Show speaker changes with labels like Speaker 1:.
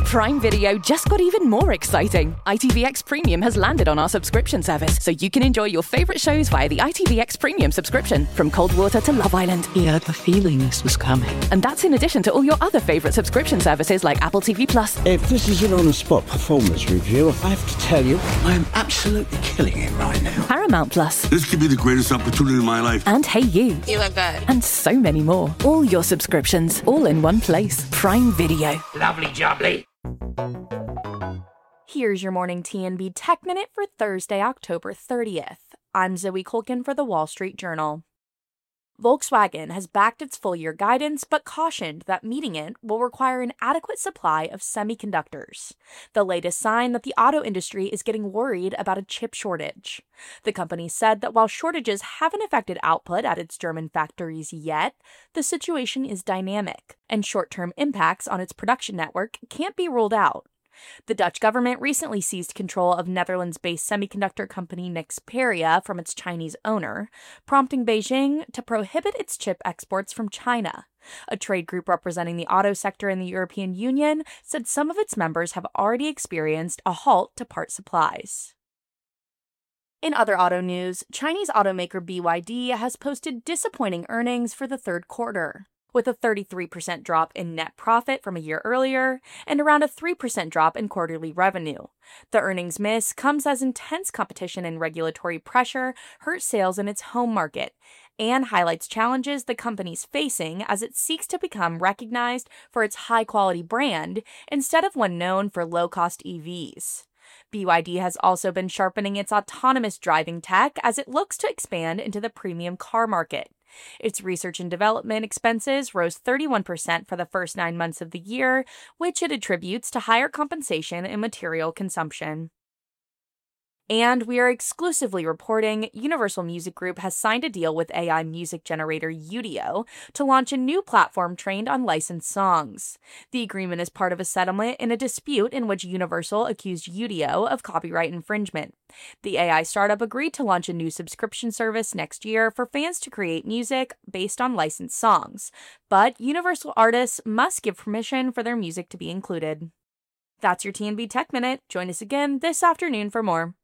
Speaker 1: Prime Video just got even more exciting. ITVX Premium has landed on our subscription service, so you can enjoy your favourite shows via the ITVX Premium subscription, from Cold Water to Love Island.
Speaker 2: He had a feeling this was coming.
Speaker 1: And that's in addition to all your other favourite subscription services like Apple TV+.
Speaker 3: If this is an on-the-spot performance review, I have to tell you, I am absolutely killing it right now.
Speaker 1: Paramount Plus.
Speaker 4: This could be the greatest opportunity in my life.
Speaker 1: And Hey You.
Speaker 5: You look good.
Speaker 1: And so many more. All your subscriptions, all in one place. Prime Video.
Speaker 6: Lovely jubbly.
Speaker 7: Here's your morning TNB Tech Minute for Thursday, October 30th. I'm Zoe Kulkin for The Wall Street Journal. Volkswagen has backed its full-year guidance, but cautioned that meeting it will require an adequate supply of semiconductors, the latest sign that the auto industry is getting worried about a chip shortage. The company said that while shortages haven't affected output at its German factories yet, the situation is dynamic, and short-term impacts on its production network can't be ruled out. The Dutch government recently seized control of Netherlands-based semiconductor company Nexperia from its Chinese owner, prompting Beijing to prohibit its chip exports from China. A trade group representing the auto sector in the European Union said some of its members have already experienced a halt to part supplies. In other auto news, Chinese automaker BYD has posted disappointing earnings for the third quarter, with a 33% drop in net profit from a year earlier and around a 3% drop in quarterly revenue. The earnings miss comes as intense competition and regulatory pressure hurt sales in its home market and highlights challenges the company's facing as it seeks to become recognized for its high-quality brand instead of one known for low-cost EVs. BYD has also been sharpening its autonomous driving tech as it looks to expand into the premium car market. Its research and development expenses rose 31% for the first 9 months of the year, which it attributes to higher compensation and material consumption. And we are exclusively reporting Universal Music Group has signed a deal with AI music generator Udio to launch a new platform trained on licensed songs. The agreement is part of a settlement in a dispute in which Universal accused Udio of copyright infringement. The AI startup agreed to launch a new subscription service next year for fans to create music based on licensed songs, but Universal artists must give permission for their music to be included. That's your TNB Tech Minute. Join us again this afternoon for more.